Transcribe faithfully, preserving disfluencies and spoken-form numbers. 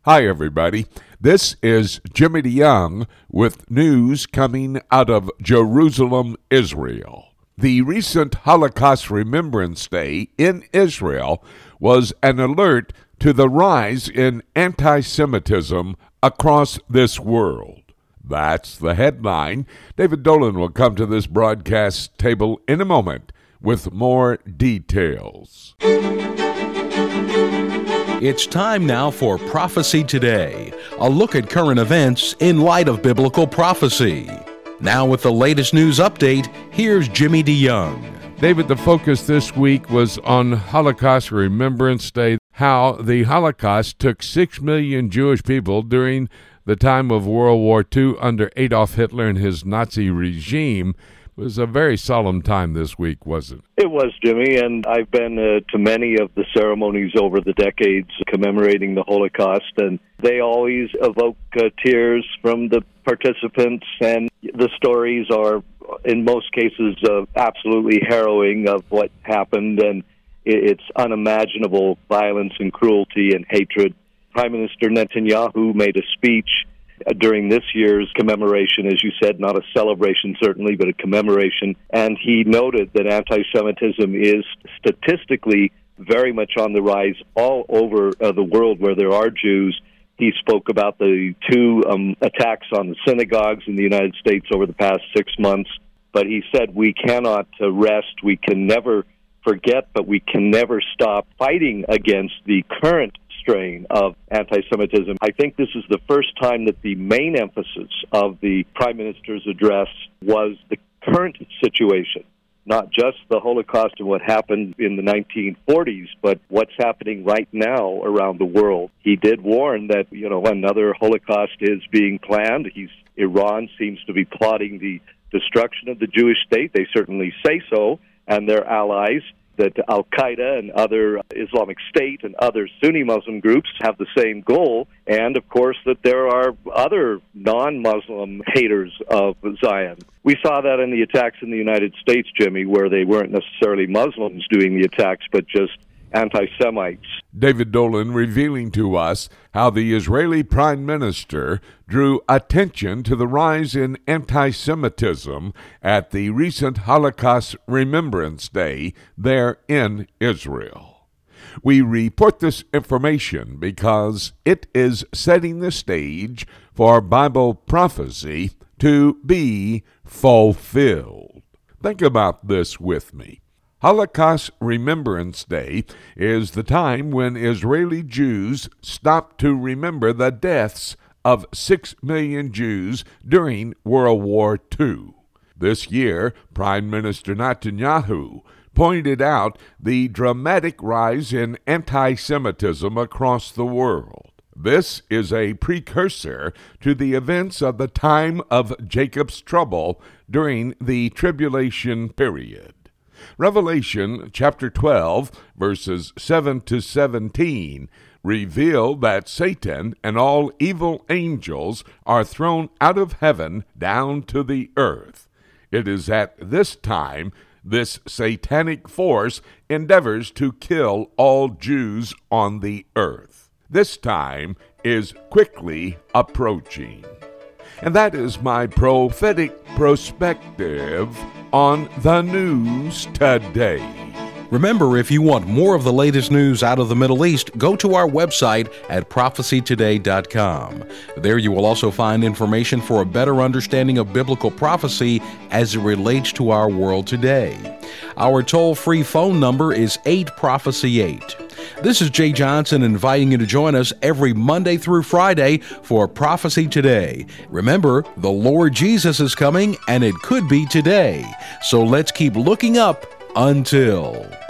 Hi, everybody. This is Jimmy DeYoung with news coming out of Jerusalem, Israel. The recent Holocaust Remembrance Day in Israel was an alert to the rise in anti-Semitism across this world. That's the headline. David Dolan will come to this broadcast table in a moment with more details. It's time now for Prophecy Today, a look at current events in light of biblical prophecy. Now with the latest news update, here's Jimmy DeYoung. David, the focus this week was on Holocaust Remembrance Day, how the Holocaust took six million Jewish people during the time of World War Two under Adolf Hitler and his Nazi regime. It was a very solemn time this week, wasn't it? It was, Jimmy, and I've been uh, to many of the ceremonies over the decades commemorating the Holocaust, and they always evoke uh, tears from the participants, and the stories are, in most cases, uh, absolutely harrowing of what happened, and it's unimaginable violence and cruelty and hatred. Prime Minister Netanyahu made a speech during this year's commemoration, as you said, not a celebration certainly, but a commemoration, and he noted that anti-Semitism is statistically very much on the rise all over uh, the world where there are Jews. He spoke about the two um, attacks on the synagogues in the United States over the past six months, but he said we cannot uh, rest, we can never forget, but we can never stop fighting against the current strain of anti-Semitism. I think this is the first time that the main emphasis of the Prime Minister's address was the current situation, not just the Holocaust and what happened in the nineteen forties, but what's happening right now around the world. He did warn that, you know, another Holocaust is being planned. He's, Iran seems to be plotting the destruction of the Jewish state. They certainly say so, and their allies, that Al-Qaeda and other Islamic State and other Sunni Muslim groups have the same goal, and of course that there are other non-Muslim haters of Zion. We saw that in the attacks in the United States, Jimmy, where they weren't necessarily Muslims doing the attacks, but just anti-Semites. David Dolan revealing to us how the Israeli Prime Minister drew attention to the rise in anti-Semitism at the recent Holocaust Remembrance Day there in Israel. We report this information because it is setting the stage for Bible prophecy to be fulfilled. Think about this with me. Holocaust Remembrance Day is the time when Israeli Jews stopped to remember the deaths of six million Jews during World War Two. This year, Prime Minister Netanyahu pointed out the dramatic rise in anti-Semitism across the world. This is a precursor to the events of the time of Jacob's trouble during the tribulation period. Revelation chapter twelve, verses seven to seventeen, reveal that Satan and all evil angels are thrown out of heaven down to the earth. It is at this time this satanic force endeavors to kill all Jews on the earth. This time is quickly approaching. And that is my prophetic perspective on the news today. Remember, if you want more of the latest news out of the Middle East, go to our website at prophecy today dot com. There you will also find information for a better understanding of biblical prophecy as it relates to our world today. Our toll-free phone number is eight prophecy eight. This is Jay Johnson inviting you to join us every Monday through Friday for Prophecy Today. Remember, the Lord Jesus is coming, and it could be today. So let's keep looking up until...